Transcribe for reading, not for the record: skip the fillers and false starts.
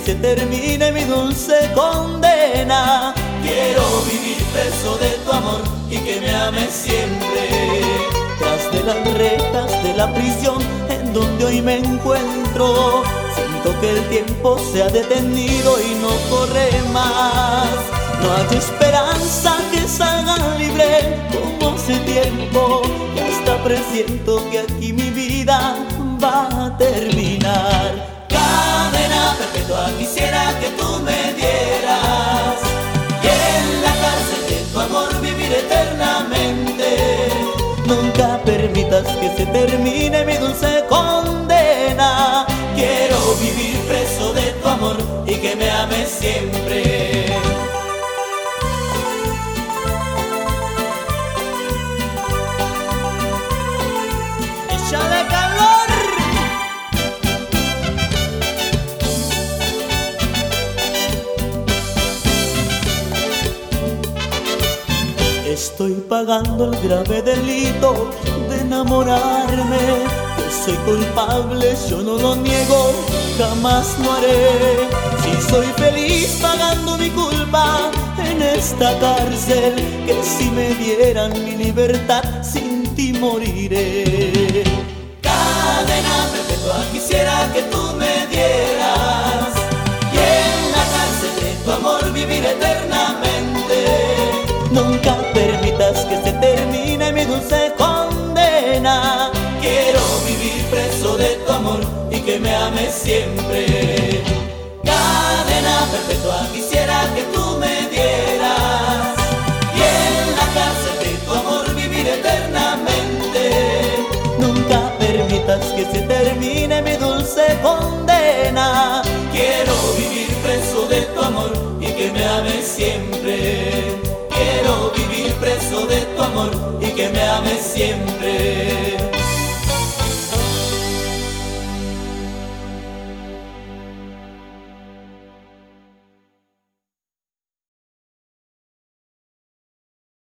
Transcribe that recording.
se termine mi dulce condena. Quiero vivir preso de tu amor y que me ames siempre. Tras de las rejas de la prisión en donde hoy me encuentro, siento que el tiempo se ha detenido y no corre más. No hay esperanza que salga libre como hace tiempo, y hasta presiento que aquí mi vida va a terminar. Cadena perpetua quisiera que tú me dieras, y en la cárcel de tu amor vivir eternamente. Nunca permitas que se termine mi dulce condena. Quiero vivir preso de tu amor y que me ames siempre. ¡Échale calor! Estoy pagando el grave delito de enamorarme. Que soy culpable, yo no lo niego, jamás lo haré. Si soy feliz pagando mi culpa en esta cárcel, que si me dieran mi libertad sin ti moriré. Cadena perpetua quisiera que tú me dieras, y en la cárcel de tu amor vivir eternamente. Nunca permitas que se termine mi dulce condena. Quiero vivir preso de tu amor y que me ames siempre. Cadena perpetua quisiera que tú me dieras, y en la cárcel de tu amor vivir eternamente.